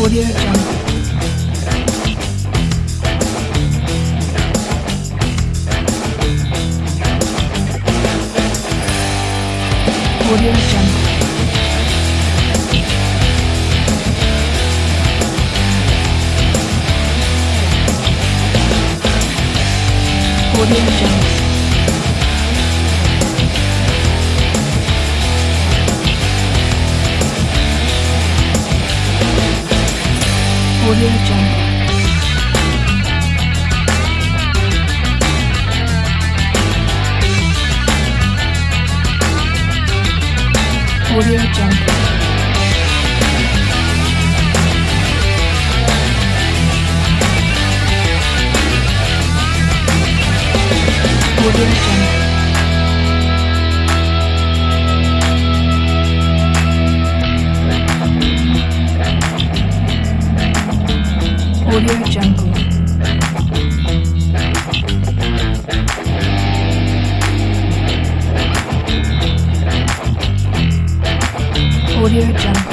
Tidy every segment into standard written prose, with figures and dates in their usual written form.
Audio Jungle. Audio Jungle. Audio Jungle. Audio Jungle. Audio Jungle. Audio Jungle. Audio Jungle. Audio Jungle.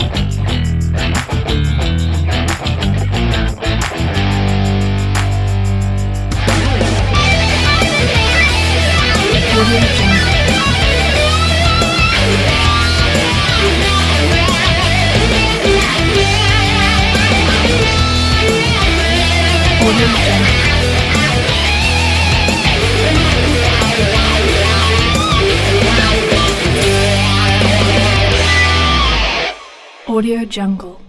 Audio Jungle. Audio Jungle. Audio Jungle.